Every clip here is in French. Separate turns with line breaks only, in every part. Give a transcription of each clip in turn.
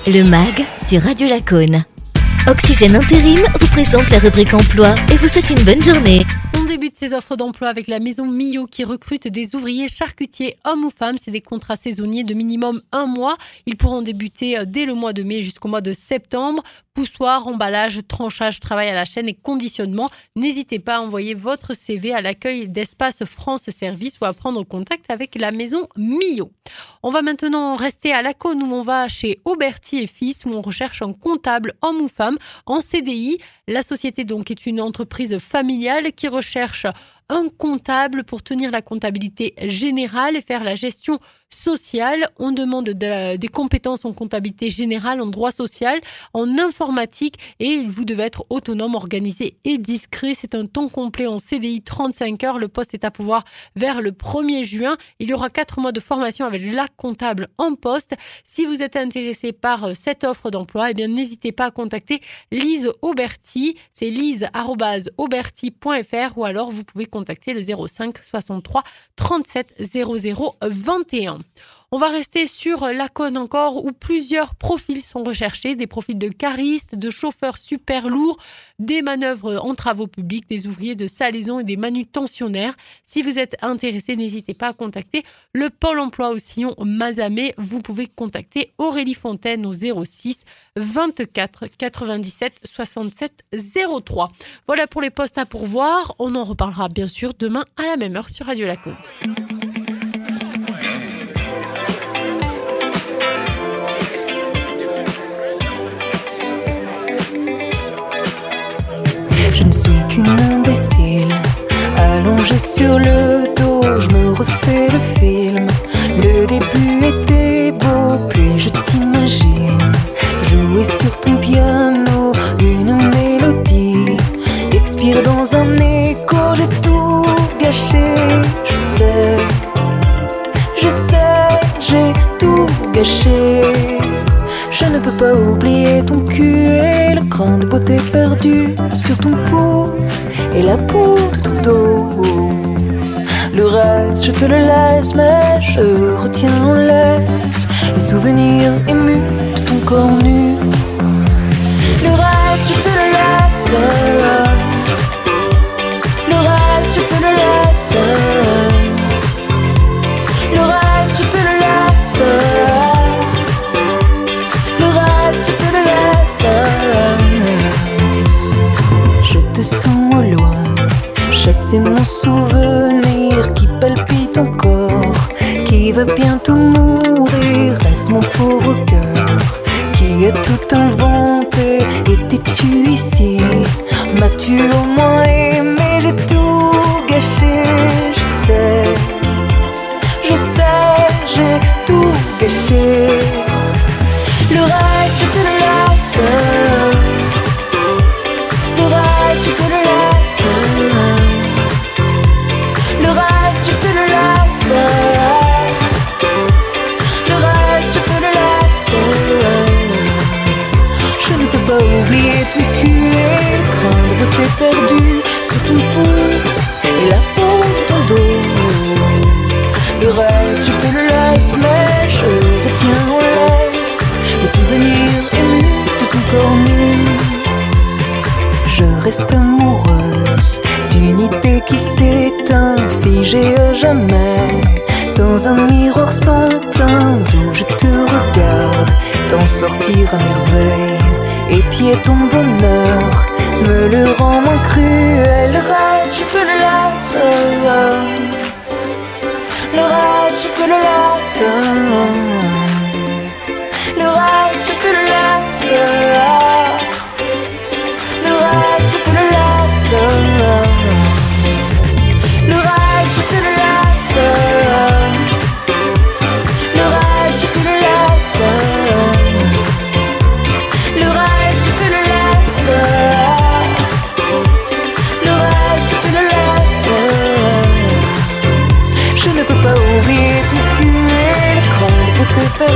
Le MAG sur Radio Lacaune. Oxygène Intérim vous présente la rubrique emploi et vous souhaite une bonne journée.
On débute ces offres d'emploi avec la maison Millot qui recrute des ouvriers charcutiers, hommes ou femmes. C'est des contrats saisonniers de minimum 1 mois. Ils pourront débuter dès le mois de mai jusqu'au mois de septembre. Poussoir, emballage, tranchage, travail à la chaîne et conditionnement. N'hésitez pas à envoyer votre CV à l'accueil d'Espace France Service ou à prendre contact avec la maison Millot. On va maintenant rester à Lacaune où on va chez Auberti et Fils où on recherche un comptable, homme ou femme, en CDI. La société donc est une entreprise familiale qui recherche un comptable pour tenir la comptabilité générale et faire la gestion sociale. On demande des compétences en comptabilité générale, en droit social, en informatique et vous devez être autonome, organisé et discret. C'est un temps complet en CDI 35 heures. Le poste est à pourvoir vers le 1er juin. Il y aura 4 mois de formation avec la comptable en poste. Si vous êtes intéressé par cette offre d'emploi, eh bien, n'hésitez pas à contacter Lise Auberti. C'est lise@auberti.fr ou alors vous pouvez contacter le 05 63 37 00 21. On va rester sur Lacaune encore où plusieurs profils sont recherchés, des profils de caristes, de chauffeurs super lourds, des manœuvres en travaux publics, des ouvriers de salaison et des manutentionnaires. Si vous êtes intéressé, n'hésitez pas à contacter le Pôle emploi au sillon Mazamet. Vous pouvez contacter Aurélie Fontaine au 06 24 97 67 03. Voilà pour les postes à pourvoir. On en reparlera bien sûr demain à la même heure sur Radio Lacaune.
Je ne suis qu'une imbécile, allongée sur le dos, je me refais le film. Le début était beau, puis je t'imagine jouer sur ton piano une mélodie, expire dans un écho, j'ai tout gâché. Je sais, j'ai tout gâché. Je ne peux pas oublier ton cul et le grain de beauté perdu sur ton pouce et la peau de ton dos. Le reste, je te le laisse, mais je retiens en laisse le souvenir ému de ton corps nu. Le reste, je te le laisse. Le reste, je te le laisse. Le reste, je te le laisse. Je te le laisse. Je te sens au loin, chasser mon souvenir qui palpite encore, qui va bientôt mourir. Reste mon pauvre cœur qui a tout inventé. Étais-tu ici? M'as-tu au moins aimé? J'ai tout gâché. Je sais, j'ai tout gâché. Le reste, je te le laisse. Le reste, je te le laisse. Le reste, je te le laisse. Le reste, je te le laisse. Je ne peux pas oublier ton cul et le grain de beauté perdu sur ton pouce et la peau de ton dos. Le reste, je te le laisse, mais je retiens en laisse le souvenir ému de ton corps nu. Je reste amoureuse d'une idée qui s'éteint, figée à jamais dans un miroir sans teint d'où je te regarde t'en sortir à merveille. Épier ton bonheur me le rend moins cruel. Le reste, je te le laisse. Le reste, je te le laisse. Le reste, je te le laisse. Le reste, je te le laisse. Le reste, je te le laisse. Le reste, je te le laisse. Le reste, je te le laisse. Le reste, je te le laisse. Je ne peux pas oublier ton cul et le cran de beauté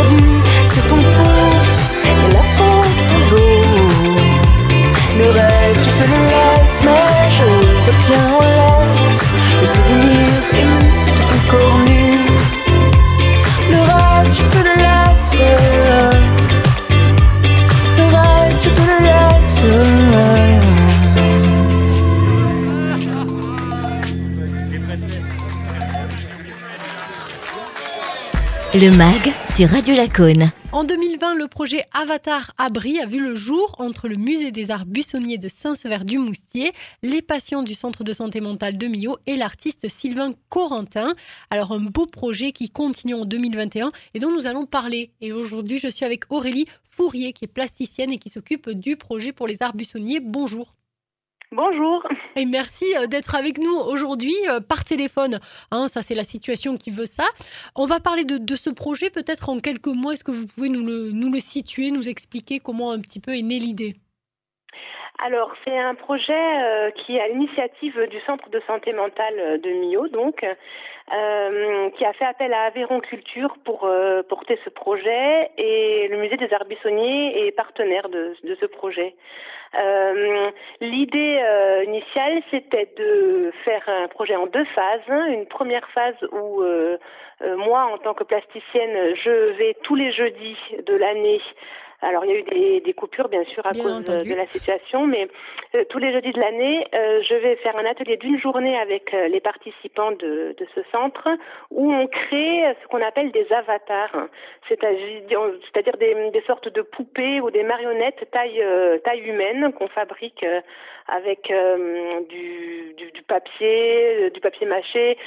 Le MAG sur Radio Lacoune.
En 2020, le projet Avatar Abri a vu le jour entre le Musée des Arts Buissonniers de Saint-Sever-du-Moustier, les patients du Centre de santé mentale de Millau et l'artiste Sylvain Corentin. Alors un beau projet qui continue en 2021 et dont nous allons parler. Et aujourd'hui, je suis avec Aurélie Fourier qui est plasticienne et qui s'occupe du projet pour les arts buissonniers. Bonjour.
Bonjour.
Et merci d'être avec nous aujourd'hui par téléphone. Ça, c'est la situation qui veut ça. On va parler de ce projet peut-être en quelques mots. Est-ce que vous pouvez nous le situer, nous expliquer comment un petit peu est née l'idée ?
Alors, c'est un projet qui est à l'initiative du Centre de santé mentale de Millau, donc, qui a fait appel à Aveyron Culture pour porter ce projet, et le Musée des Arts Buissonniers est partenaire de ce projet. L'idée initiale, c'était de faire un projet en 2 phases. Une première phase où moi, en tant que plasticienne, je vais tous les jeudis de l'année. Alors, il y a eu des coupures, bien sûr, à cause de la situation, mais tous les jeudis de l'année, je vais faire un atelier d'1 journée avec les participants de ce centre où on crée ce qu'on appelle des avatars, c'est-à-dire des sortes de poupées ou des marionnettes taille humaine qu'on fabrique avec du papier mâché,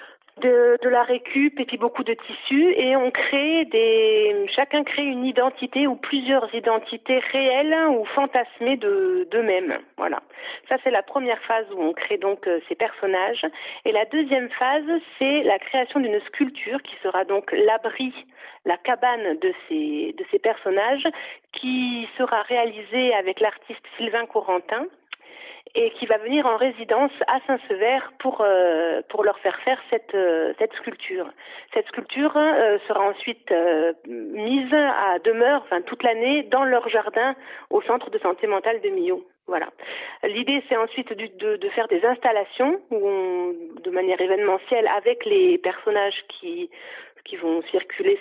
de la récup et puis beaucoup de tissus, et on crée chacun crée une identité ou plusieurs identités réelles ou fantasmées d'eux-mêmes. Voilà. Ça, c'est la première phase où on crée donc ces personnages. Et la deuxième phase, c'est la création d'une sculpture qui sera donc l'abri, la cabane de ces personnages, qui sera réalisée avec l'artiste Sylvain Corentin, et qui va venir en résidence à Saint-Sever pour leur faire cette sculpture. Cette sculpture sera ensuite mise à demeure, toute l'année, dans leur jardin au Centre de santé mentale de Millau. Voilà. L'idée, c'est ensuite de faire des installations de manière événementielle avec les personnages qui vont circuler,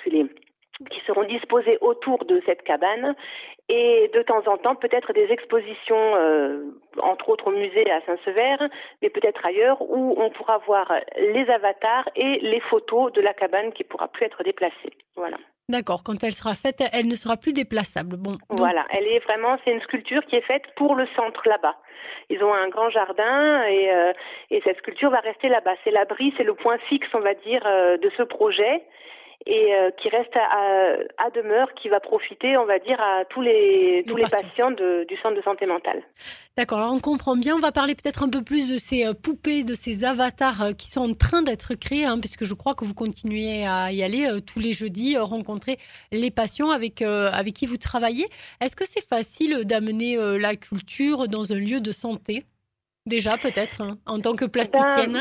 qui seront disposés autour de cette cabane, et de temps en temps peut-être des expositions, entre autres au musée à Saint-Sever, mais peut-être ailleurs, où on pourra voir les avatars et les photos de la cabane qui ne pourra plus être déplacée. Voilà.
D'accord, quand elle sera faite, elle ne sera plus déplaçable. Bon, donc...
Voilà, c'est une sculpture qui est faite pour le centre là-bas. Ils ont un grand jardin et cette sculpture va rester là-bas. C'est l'abri, c'est le point fixe, on va dire, de ce projet, et qui reste à demeure, qui va profiter, on va dire, à tous les patients du centre de santé mentale.
D'accord, alors on comprend bien. On va parler peut-être un peu plus de ces poupées, de ces avatars qui sont en train d'être créés, puisque je crois que vous continuez à y aller tous les jeudis, rencontrer les patients avec qui vous travaillez. Est-ce que c'est facile d'amener la culture dans un lieu de santé ? Déjà, peut-être, en tant que plasticienne.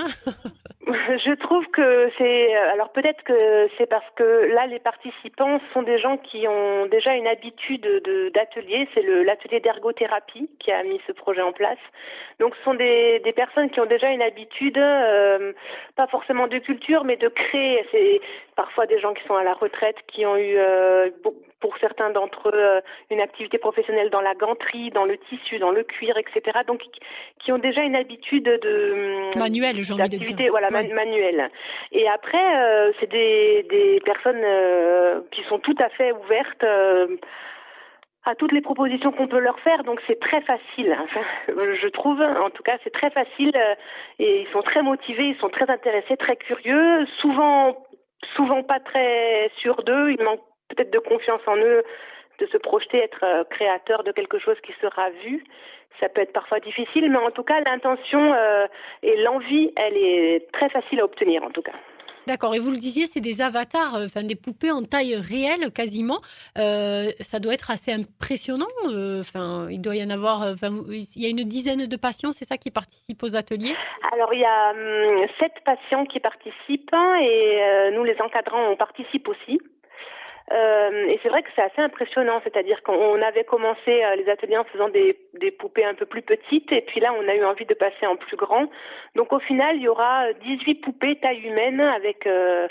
Je trouve que alors peut-être que c'est parce que là, les participants sont des gens qui ont déjà une habitude d'atelier. C'est l'atelier d'ergothérapie qui a mis ce projet en place. Donc, ce sont des personnes qui ont déjà une habitude, pas forcément de culture, mais de créer. C'est parfois des gens qui sont à la retraite, qui ont eu, pour certains d'entre eux, une activité professionnelle dans la ganterie, dans le tissu, dans le cuir, etc. Donc, qui ont déjà une habitude
manuelle, j'ai envie de dire.
Voilà, manuelle. Et après, c'est des personnes qui sont tout à fait ouvertes à toutes les propositions qu'on peut leur faire, donc c'est très facile. Je trouve, en tout cas, c'est très facile, et ils sont très motivés, ils sont très intéressés, très curieux, souvent pas très sûrs d'eux, ils manquent peut-être de confiance en eux, de se projeter, être créateur de quelque chose qui sera vu. Ça peut être parfois difficile, mais en tout cas, l'intention et l'envie, elle est très facile à obtenir, en tout cas.
D'accord, et vous le disiez, c'est des avatars, des poupées en taille réelle quasiment. Ça doit être assez impressionnant. Il doit y en avoir. Il y a une dizaine de patients, c'est ça, qui participent aux ateliers ?
Alors, il y a 7 patients qui participent, et nous, les encadrants, on participe aussi. Et c'est vrai que c'est assez impressionnant, c'est-à-dire qu'on avait commencé les ateliers en faisant des poupées un peu plus petites, et puis là on a eu envie de passer en plus grand. Donc au final il y aura 18 poupées taille humaine avec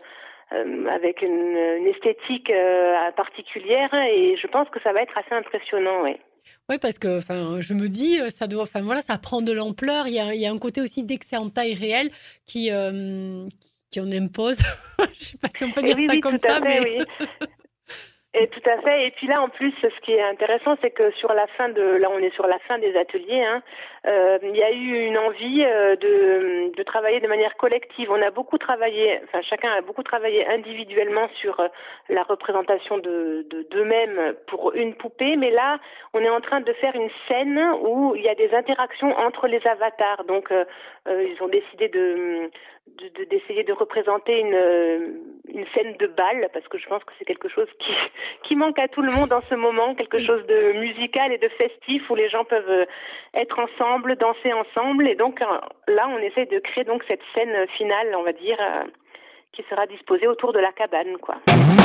une esthétique particulière, et je pense que ça va être assez impressionnant, oui.
Oui, parce que je me dis, ça doit, ça prend de l'ampleur. Il y a un côté aussi, dès que c'est en taille réelle, qui qui en impose. Je ne sais pas si on peut dire
oui,
ça comme
tout à
ça,
fait,
mais...
oui. Et tout à fait. Et puis là, en plus, ce qui est intéressant, c'est que là, on est sur la fin des ateliers. Il y a eu une envie de travailler de manière collective. On a beaucoup travaillé, enfin chacun a beaucoup travaillé individuellement sur la représentation d'eux-mêmes pour une poupée. Mais là, on est en train de faire une scène où il y a des interactions entre les avatars. Donc, ils ont décidé d'essayer de représenter une scène de bal, parce que je pense que c'est quelque chose qui manque à tout le monde en ce moment, quelque chose de musical et de festif où les gens peuvent être ensemble, danser ensemble. Et donc là, on essaie de créer donc cette scène finale, on va dire, qui sera disposée autour de la cabane, quoi.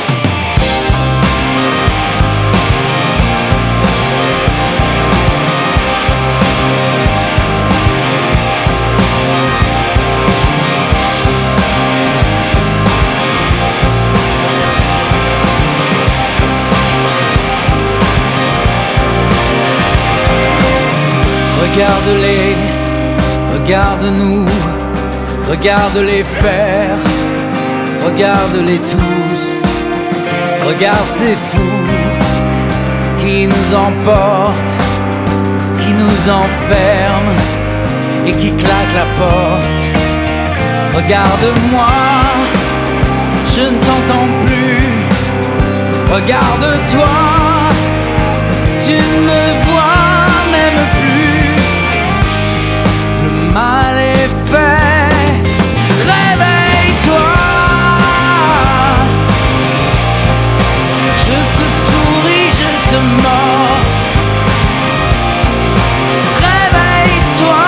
Regarde-les, regarde-nous, regarde-les faire, regarde-les tous, regarde ces fous qui nous emportent, qui nous enferment et qui claquent la porte. Regarde-moi, je ne t'entends plus, regarde-toi, tu ne me vois même plus. Le mal est fait, réveille-toi. Je te souris, je te mords. Réveille-toi.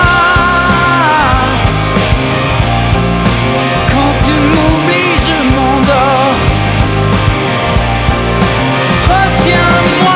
Quand tu m'oublies, je m'endors. Retiens-moi.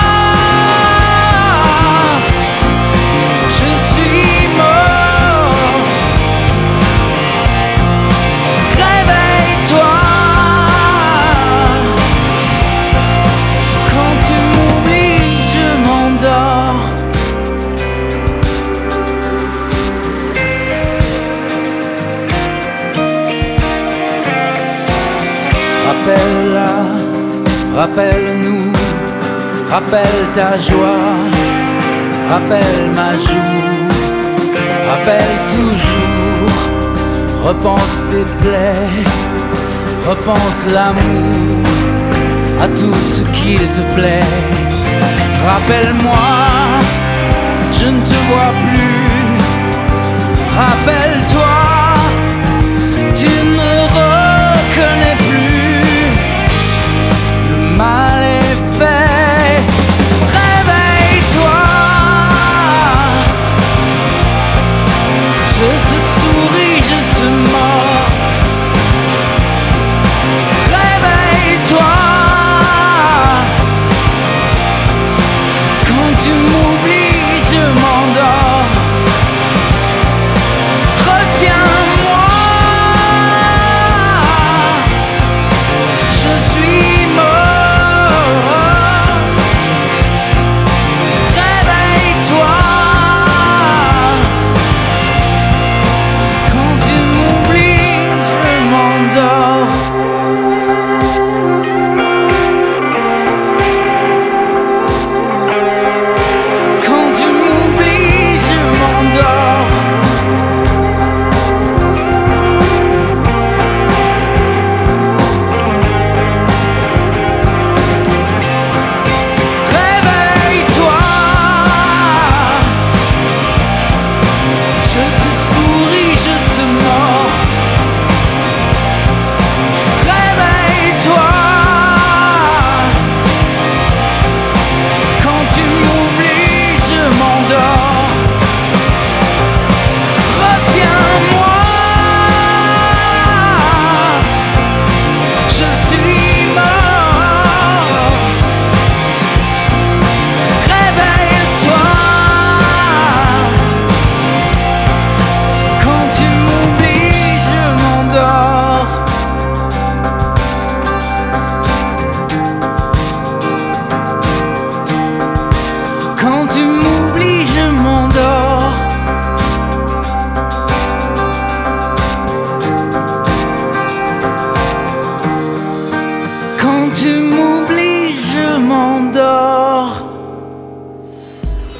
Rappelle-la, rappelle-nous, rappelle ta joie, rappelle ma joue, rappelle toujours, repense tes plaies, repense l'amour, à tout ce qu'il te plaît. Rappelle-moi, je ne te vois plus, rappelle-toi, tu ne me reconnais plus. Le mal est fait, réveille-toi. Je te souris, je te mords. Réveille-toi. Quand tu m'oublies, je m'endors. Retiens-moi.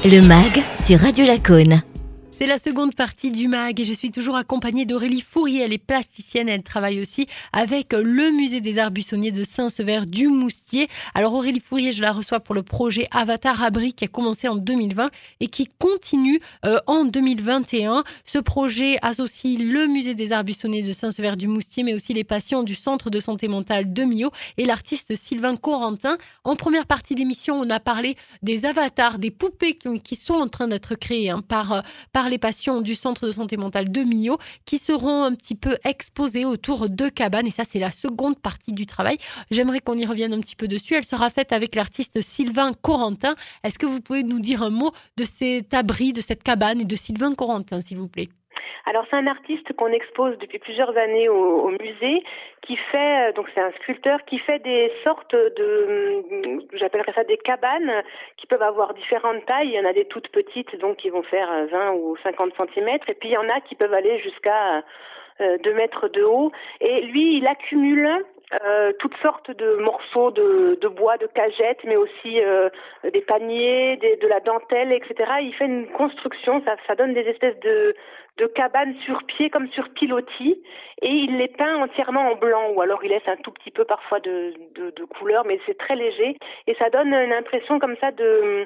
Le MAG sur Radio Lacoune.
C'est la seconde partie du MAG et je suis toujours accompagnée d'Aurélie Fourier. Elle est plasticienne, elle travaille aussi avec le musée des arts buissonniers de Saint-Sever du Moustier. Alors Aurélie Fourier, je la reçois pour le projet Avatar Abri qui a commencé en 2020 et qui continue en 2021. Ce projet associe le musée des arts buissonniers de Saint-Sever du Moustier mais aussi les patients du centre de santé mentale de Millau et l'artiste Sylvain Corentin. En première partie d'émission, on a parlé des avatars, des poupées qui sont en train d'être créées par les patients du centre de santé mentale de Millau qui seront un petit peu exposés autour de cabanes et ça c'est la seconde partie du travail. J'aimerais qu'on y revienne un petit peu dessus. Elle sera faite avec l'artiste Sylvain Corentin. Est-ce que vous pouvez nous dire un mot de cet abri, de cette cabane et de Sylvain Corentin s'il vous plaît?
Alors c'est un artiste qu'on expose depuis plusieurs années au musée, qui fait, donc c'est un sculpteur qui fait des sortes de, j'appellerais ça des cabanes, qui peuvent avoir différentes tailles. Il y en a des toutes petites, donc qui vont faire 20 ou 50 centimètres, et puis il y en a qui peuvent aller jusqu'à 2 mètres de haut. Et lui, il accumule toutes sortes de morceaux de bois, de cagettes, mais aussi des paniers, de la dentelle, etc. Il fait une construction, ça donne des espèces de cabanes sur pied, comme sur pilotis, et il les peint entièrement en blanc, ou alors il laisse un tout petit peu parfois de couleur, mais c'est très léger, et ça donne une impression comme ça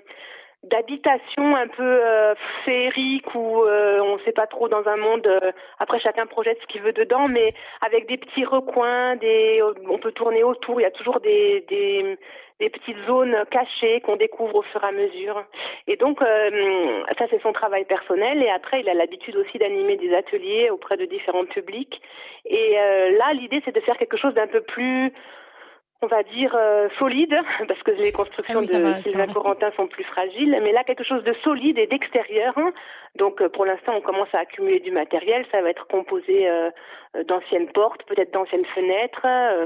d'habitation un peu féerique où on ne sait pas trop dans un monde, après chacun projette ce qu'il veut dedans, mais avec des petits recoins, on peut tourner autour, il y a toujours des petites zones cachées qu'on découvre au fur et à mesure. Et donc ça c'est son travail personnel, et après il a l'habitude aussi d'animer des ateliers auprès de différents publics, et là l'idée c'est de faire quelque chose d'un peu plus, on va dire, solide, parce que les constructions de Sylvain Corentin sont plus fragiles, mais là, quelque chose de solide et d'extérieur. Donc, pour l'instant, on commence à accumuler du matériel. Ça va être composé d'anciennes portes, peut-être d'anciennes fenêtres.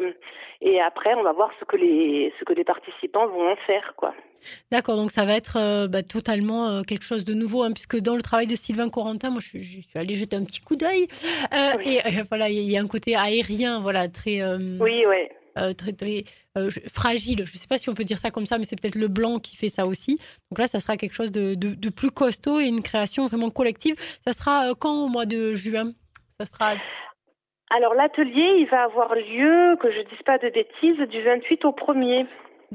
Et après, on va voir ce que les participants vont en faire, quoi.
D'accord, donc ça va être totalement quelque chose de nouveau, puisque dans le travail de Sylvain Corentin, moi, je suis allée jeter un petit coup d'œil. Oui. Et voilà, il y a un côté aérien, voilà, très...
Oui, ouais.
Très fragile, je ne sais pas si on peut dire ça comme ça, mais c'est peut-être le blanc qui fait ça aussi. Donc là, ça sera quelque chose de plus costaud et une création vraiment collective. Ça sera quand au mois de juin? Ça sera...
Alors l'atelier, il va avoir lieu, que je ne dise pas de bêtises, du 28 au 1er.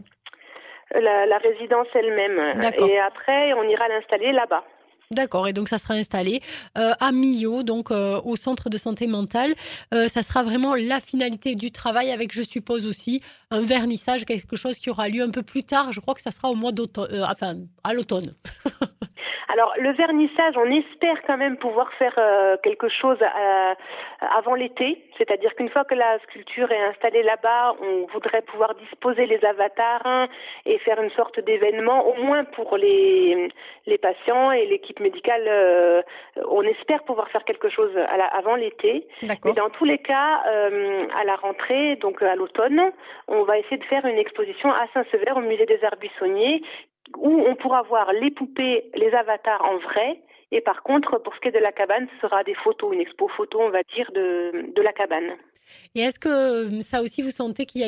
La résidence elle-même.
D'accord.
Et après, on ira l'installer là-bas.
D'accord, et donc ça sera installé à Millau, donc au centre de santé mentale. Ça sera vraiment la finalité du travail avec, je suppose aussi, un vernissage, quelque chose qui aura lieu un peu plus tard. Je crois que ça sera au mois d'automne, à l'automne.
Alors, le vernissage, on espère quand même pouvoir faire quelque chose avant l'été. C'est-à-dire qu'une fois que la sculpture est installée là-bas, on voudrait pouvoir disposer les avatars et faire une sorte d'événement, au moins pour les patients et l'équipe médicale. On espère pouvoir faire quelque chose avant l'été.
D'accord.
Mais dans tous les cas, à la rentrée, donc à l'automne, on va essayer de faire une exposition à Saint-Sever, au musée des arts buissonniers, où on pourra voir les poupées, les avatars en vrai. Et par contre, pour ce qui est de la cabane, ce sera des photos, une expo photo, on va dire, de la cabane.
Et est-ce que ça aussi, vous sentez qu'il y a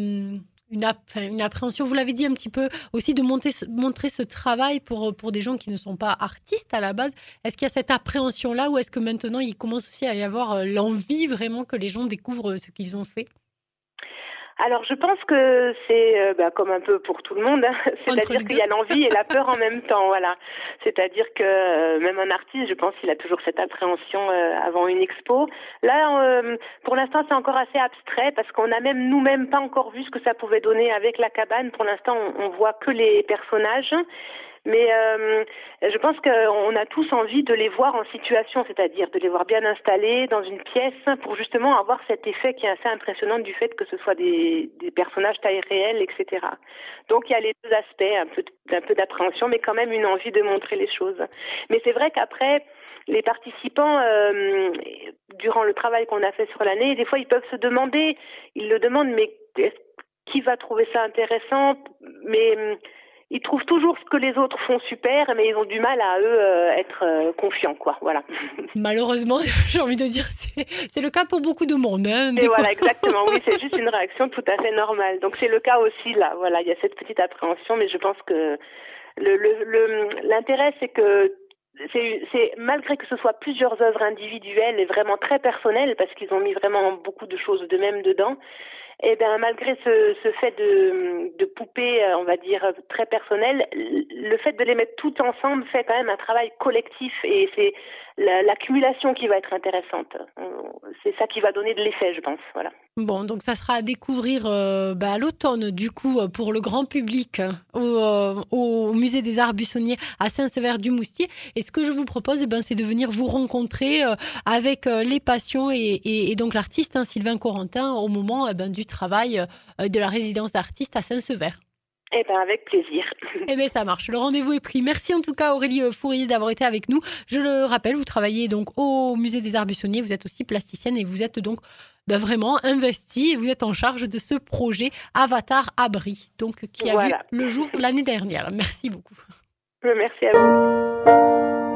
une appréhension, vous l'avez dit un petit peu, aussi de montrer ce travail pour des gens qui ne sont pas artistes à la base? Est-ce qu'il y a cette appréhension-là, ou est-ce que maintenant, il commence aussi à y avoir l'envie vraiment que les gens découvrent ce qu'ils ont fait?
Alors, je pense que c'est comme un peu pour tout le monde, c'est-à-dire qu'il y a l'envie et la peur en même temps, voilà. C'est-à-dire que même un artiste, je pense qu'il a toujours cette appréhension avant une expo. Là, pour l'instant, c'est encore assez abstrait parce qu'on a même nous-mêmes pas encore vu ce que ça pouvait donner avec la cabane. Pour l'instant, on voit que les personnages. Mais je pense qu'on a tous envie de les voir en situation, c'est-à-dire de les voir bien installés dans une pièce pour justement avoir cet effet qui est assez impressionnant du fait que ce soit des personnages taille réelle, etc. Donc il y a les deux aspects, un peu d'appréhension, mais quand même une envie de montrer les choses. Mais c'est vrai qu'après, les participants, durant le travail qu'on a fait sur l'année, des fois ils peuvent se demander, ils le demandent, mais qui va trouver ça intéressant? Mais ils trouvent toujours ce que les autres font super, mais ils ont du mal à eux être confiants, quoi. Voilà.
Malheureusement, j'ai envie de dire, c'est le cas pour beaucoup de monde.
Et voilà, exactement. Oui, c'est juste une réaction tout à fait normale. Donc c'est le cas aussi là. Voilà, il y a cette petite appréhension, mais je pense que L'intérêt, c'est que c'est malgré que ce soit plusieurs œuvres individuelles et vraiment très personnelles, parce qu'ils ont mis vraiment beaucoup de choses d'eux-mêmes dedans, et bien malgré ce fait de poupées, on va dire, très personnelles, le fait de les mettre toutes ensemble fait quand même un travail collectif, et c'est l'accumulation qui va être intéressante. C'est ça qui va donner de l'effet, je pense. Voilà.
Bon, donc ça sera à découvrir à l'automne, du coup, pour le grand public, au Musée des Arts Buissonniers à Saint-Sever-du-Moustier. Et ce que je vous propose, c'est de venir vous rencontrer avec les passions et donc l'artiste Sylvain Corentin au moment du travail de la résidence d'artiste à Saint-Sever.
Eh bien, avec plaisir.
Eh bien, ça marche. Le rendez-vous est pris. Merci en tout cas, Aurélie Fourier, d'avoir été avec nous. Je le rappelle, vous travaillez donc au Musée des Arts Buissonniers. Vous êtes aussi plasticienne et vous êtes donc vraiment investie et vous êtes en charge de ce projet Avatar Abri, donc qui a vu le jour l'année dernière. Merci beaucoup.
Merci à vous.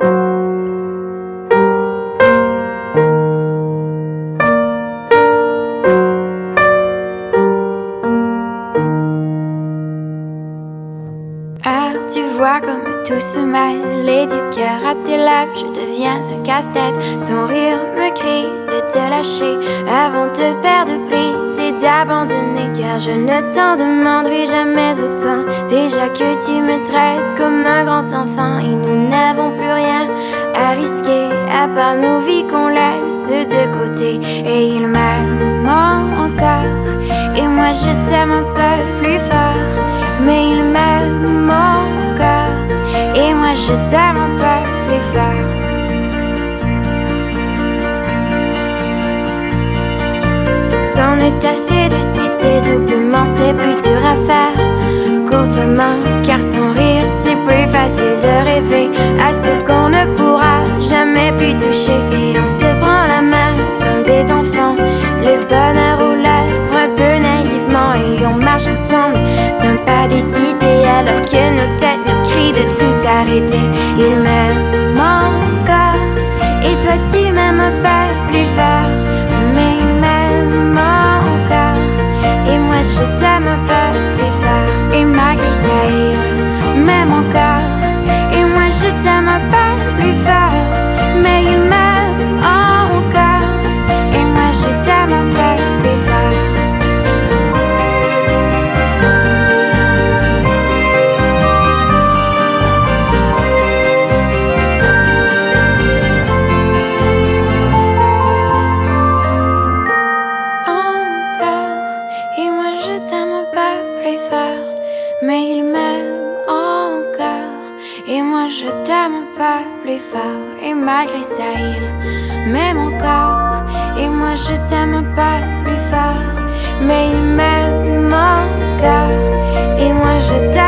Comme tout se mêle et du cœur à tes lèvres, je deviens un casse-tête. Ton rire me crie de te lâcher avant de perdre prise et d'abandonner, car je ne t'en demanderai jamais autant. Déjà que tu me traites comme un grand enfant et nous n'avons plus rien à risquer à part nos vies qu'on laisse de côté. Et il m'aime encore et moi je t'aime un peu plus fort, mais il m'aime encore et moi je t'aime un peu plus fort. C'en est assez de citer doublement, c'est plus dur à faire qu'autrement, car sans rire c'est plus facile de rêver à ce qu'on ne pourra jamais plus toucher. Et on se prend la main comme des enfants, le bonheur aux lèvres un peu naïvement, et on marche ensemble d'un pas décidé alors que nos têtes nous crient de tout arrêter. Il m'aime encore et toi tu m'aimes un peu plus fort, mais il m'aime encore et moi je t'aime un peu plus fort. Et malgré ça il m'aime encore et moi je t'aime un peu plus fort, mais il m'aime encore et moi je t'aime un peu plus fort. Plus fort, et malgré ça il m'aime encore et moi je t'aime un peu plus fort, mais il m'aime encore et moi je t'aime